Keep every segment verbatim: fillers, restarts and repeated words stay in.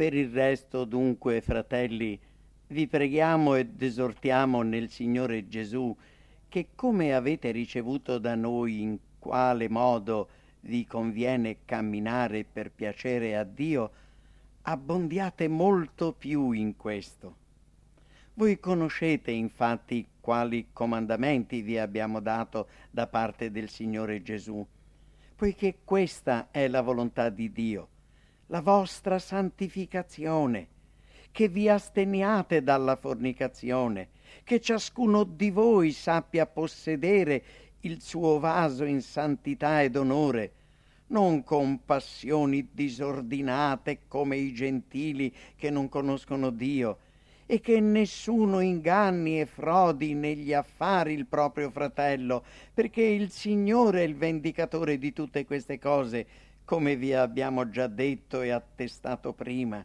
Per il resto, dunque, fratelli, vi preghiamo ed esortiamo nel Signore Gesù che, come avete ricevuto da noi, in quale modo vi conviene camminare per piacere a Dio, abbondiate molto più in questo. Voi conoscete infatti quali comandamenti vi abbiamo dato da parte del Signore Gesù, poiché questa è la volontà di Dio, la vostra santificazione, che vi asteniate dalla fornicazione, che ciascuno di voi sappia possedere il suo vaso in santità ed onore, non con passioni disordinate come i gentili che non conoscono Dio, e che nessuno inganni e frodi negli affari il proprio fratello, perché il Signore è il vendicatore di tutte queste cose, come vi abbiamo già detto e attestato prima.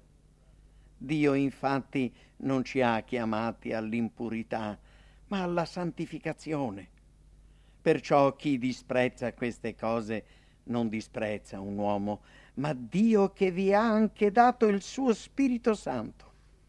Dio infatti non ci ha chiamati all'impurità, ma alla santificazione. Perciò chi disprezza queste cose non disprezza un uomo, ma Dio che vi ha anche dato il suo Spirito Santo.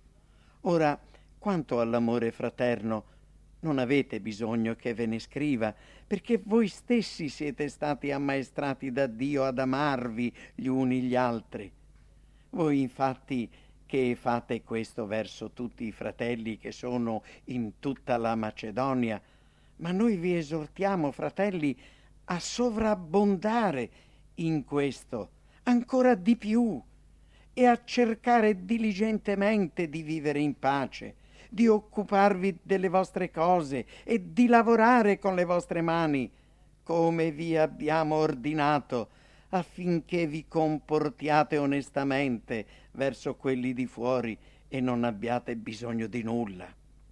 Ora, quanto all'amore fraterno, non avete bisogno che ve ne scriva, perché voi stessi siete stati ammaestrati da Dio ad amarvi gli uni gli altri. Voi infatti che fate questo verso tutti i fratelli che sono in tutta la Macedonia, ma noi vi esortiamo, fratelli, a sovrabbondare in questo, ancora di più, e a cercare diligentemente di vivere in pace, di occuparvi delle vostre cose e di lavorare con le vostre mani, come vi abbiamo ordinato, affinché vi comportiate onestamente verso quelli di fuori e non abbiate bisogno di nulla.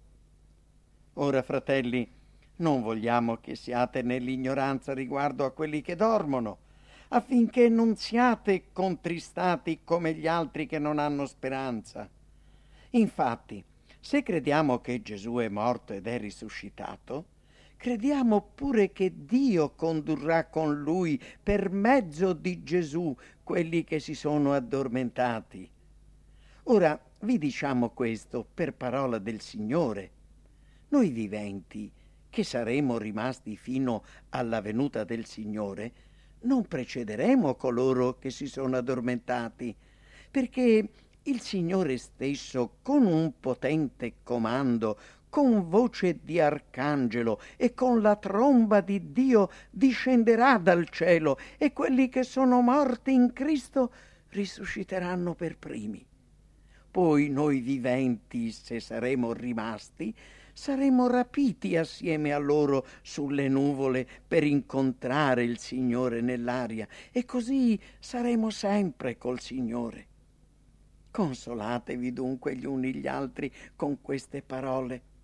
Ora, fratelli, non vogliamo che siate nell'ignoranza riguardo a quelli che dormono, affinché non siate contristati come gli altri che non hanno speranza. Infatti, se crediamo che Gesù è morto ed è risuscitato, crediamo pure che Dio condurrà con lui per mezzo di Gesù quelli che si sono addormentati. Ora vi diciamo questo per parola del Signore. Noi viventi, che saremo rimasti fino alla venuta del Signore, non precederemo coloro che si sono addormentati, perché il Signore stesso, con un potente comando, con voce di arcangelo e con la tromba di Dio, discenderà dal cielo, e quelli che sono morti in Cristo risusciteranno per primi. Poi noi viventi, se saremo rimasti, saremo rapiti assieme a loro sulle nuvole per incontrare il Signore nell'aria, e così saremo sempre col Signore. Consolatevi dunque gli uni gli altri con queste parole.